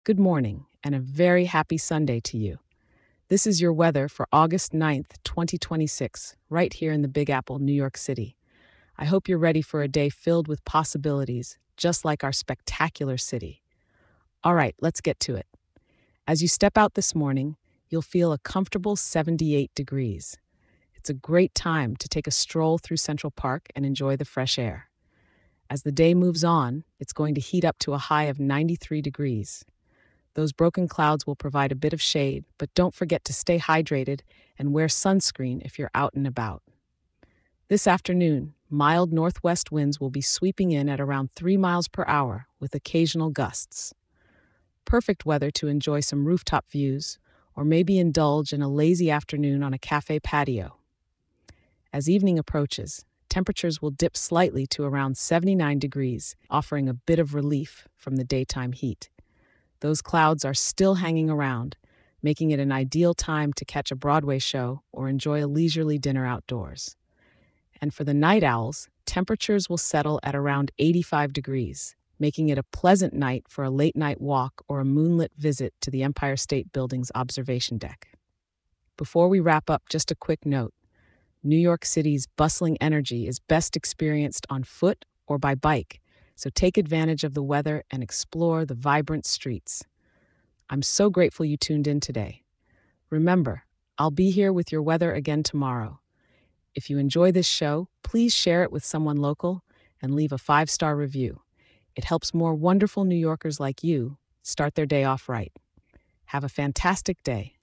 Good morning, and a very happy Sunday to you. This is your weather for August 9th, 2026, right here in the Big Apple, New York City. I hope you're ready for a day filled with possibilities, just like our spectacular city. All right, let's get to it. As you step out this morning, you'll feel a comfortable 78 degrees. It's a great time to take a stroll through Central Park and enjoy the fresh air. As the day moves on, it's going to heat up to a high of 93 degrees. Those broken clouds will provide a bit of shade, but don't forget to stay hydrated and wear sunscreen if you're out and about. This afternoon, mild northwest winds will be sweeping in at around 3 miles per hour with occasional gusts. Perfect weather to enjoy some rooftop views or maybe indulge in a lazy afternoon on a cafe patio. As evening approaches, temperatures will dip slightly to around 79 degrees, offering a bit of relief from the daytime heat. Those clouds are still hanging around, making it an ideal time to catch a Broadway show or enjoy a leisurely dinner outdoors. And for the night owls, temperatures will settle at around 85 degrees, making it a pleasant night for a late night walk or a moonlit visit to the Empire State Building's observation deck. Before we wrap up, just a quick note. New York City's bustling energy is best experienced on foot or by bike, so take advantage of the weather and explore the vibrant streets. I'm so grateful you tuned in today. Remember, I'll be here with your weather again tomorrow. If you enjoy this show, please share it with someone local and leave a 5-star review. It helps more wonderful New Yorkers like you start their day off right. Have a fantastic day.